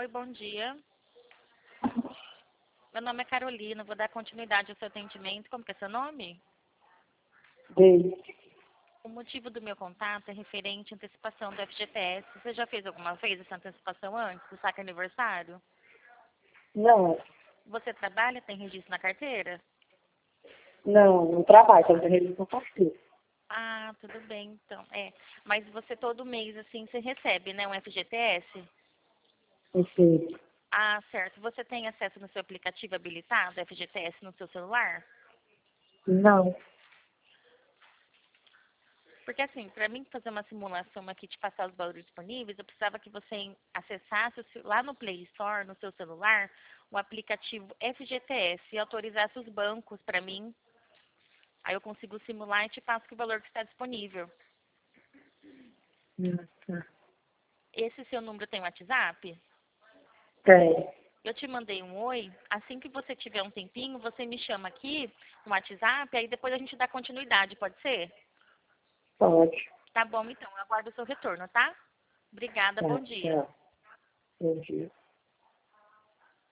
bom dia. Meu nome é Carolina, vou dar continuidade ao seu atendimento. Como que é seu nome? Dei. O motivo do meu contato é referente à antecipação do FGTS. Você já fez alguma vez essa antecipação antes do saque aniversário? Não, Você trabalha, tem registro na carteira? não trabalho, estou fazendo com partido. Ah, tudo bem, então. Mas você todo mês, assim, você recebe, né, um FGTS? Enfim, Ah, certo. Você tem acesso no seu aplicativo habilitado, FGTS, no seu celular? não. Porque assim, para mim fazer uma simulação aqui, te passar os valores disponíveis, eu precisava que você acessasse lá no Play Store, no seu celular, o aplicativo FGTS e autorizasse os bancos para mim. Aí eu consigo simular e te passo o valor que está disponível. Tá. Esse seu número tem WhatsApp? Tem. Eu te mandei um oi. Assim que você tiver um tempinho, você me chama aqui no WhatsApp, aí depois a gente dá continuidade, pode ser? Pode. Tá bom, então. Eu aguardo o seu retorno, tá? Obrigada, Tá, bom dia. tchau. Bom dia.